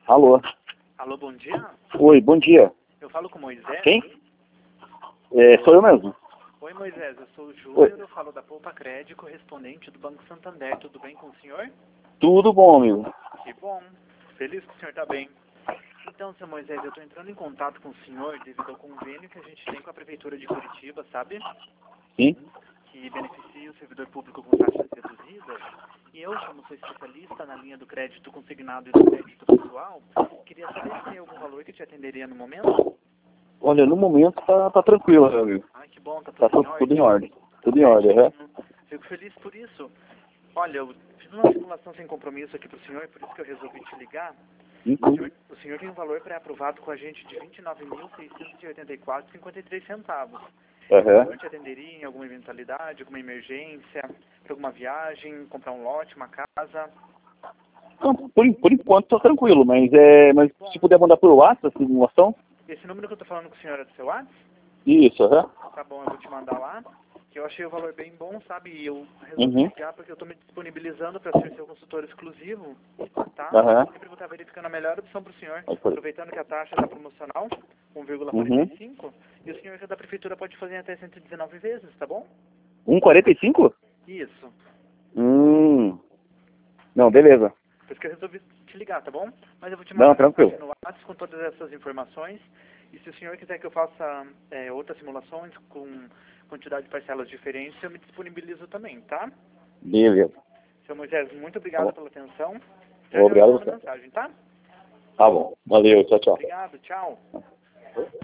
Alô? Alô, bom dia. Oi, bom dia. Eu falo com o Moisés. Quem? Sou eu mesmo. Oi, Moisés, eu sou o Oi. Júnior, eu falo da Poupa Crédito, correspondente do Banco Santander. Tudo bem com o senhor? Tudo bom, amigo? Que bom. Feliz que o senhor está bem. Então, seu Moisés, eu estou entrando em contato com o senhor devido ao convênio que a gente tem com a Prefeitura de Curitiba, sabe? Sim? Que beneficia o servidor público com taxas reduzidas. E eu, como sou especialista na linha do crédito consignado e do crédito pessoal, queria saber se tem algum valor que te atenderia no momento. Olha, no momento tá tranquilo, meu amigo. Ai, que bom, tá Tá tudo em tudo em ordem. ordem. Tudo em ordem, né? Fico feliz por isso. Olha, eu fiz uma simulação sem compromisso aqui pro senhor, por isso que eu resolvi te ligar. O senhor tem um valor pré-aprovado com a gente de R$ 29.684,53. O senhor te atenderia em alguma eventualidade, alguma emergência, para alguma viagem, comprar um lote, uma casa? Não, por enquanto tá tranquilo, mas se puder mandar por WhatsApp essa simulação? Esse número que eu tô falando com o senhor é do seu WhatsApp? Isso, Tá bom, eu vou te mandar lá. Que eu achei o valor bem bom, sabe? E eu resolvi ligar porque eu tô me disponibilizando para ser seu consultor exclusivo, tá? Sempre vou estar verificando a melhor opção para o senhor. Aproveitando que a taxa está promocional, 1,45, e o senhor que é da prefeitura pode fazer até 119 vezes, tá bom? 1,45? Isso. Não, beleza. Por isso que eu resolvi te ligar, tá bom? Mas eu vou te mandar Não, tranquilo. no WhatsApp com todas essas informações. E se o senhor quiser que eu faça outras simulações com quantidade de parcelas diferentes, eu me disponibilizo também, tá? Beleza. Seu Moisés, muito obrigado pela atenção. Obrigado Já você. mensagem, tá? Tá bom. Valeu, tchau, tchau. Obrigado, tchau.